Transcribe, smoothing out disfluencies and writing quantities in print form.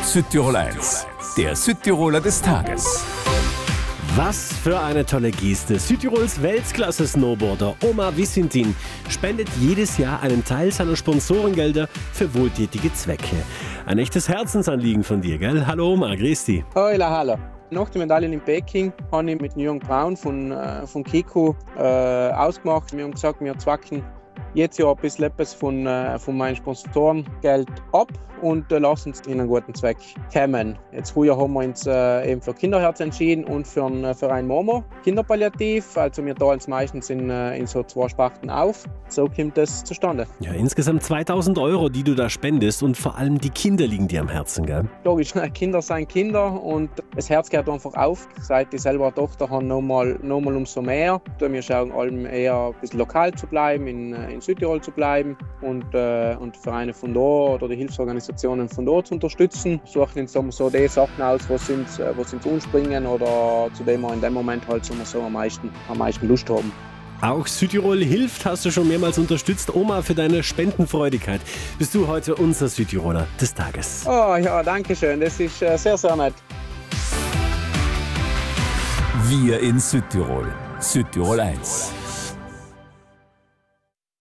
Südtirol 1, der Südtiroler des Tages. Was für eine tolle Geste. Südtirols Weltklasse-Snowboarder Omar Visintin spendet jedes Jahr einen Teil seiner Sponsorengelder für wohltätige Zwecke. Ein echtes Herzensanliegen von dir, gell? Hallo Omar, grüß dich. Hallo. Nach der Medaille in Peking habe ich mit Jürgen Braun von Kiko ausgemacht. Wir haben gesagt, wir zwacken jetzt ja ein bisschen etwas von meinem Sponsorengeld ab und lassen es in einen guten Zweck kommen. Jetzt früher haben wir uns eben für Kinderherz entschieden und für einen Verein Momo, Kinderpalliativ. Also wir teilen es meistens in so 2 Sparten auf. So kommt das zustande. Ja, insgesamt 2.000 €, die du da spendest, und vor allem die Kinder liegen dir am Herzen, gell? Logisch, Kinder sind Kinder und das Herz geht einfach auf. Seit ich selber eine Tochter habe, nochmal umso mehr. Wir schauen allem eher ein bisschen lokal zu bleiben, in Südtirol zu bleiben und Vereine von dort oder die Hilfsorganisationen von dort zu unterstützen. Suchen uns so die Sachen aus, was uns anspringen oder zu dem wir in dem Moment halt so am meisten Lust haben. Auch Südtirol hilft, hast du schon mehrmals unterstützt. Oma, für deine Spendenfreudigkeit bist du heute unser Südtiroler des Tages. Oh ja, danke schön. Das ist sehr, sehr nett. Wir in Südtirol. Südtirol 1.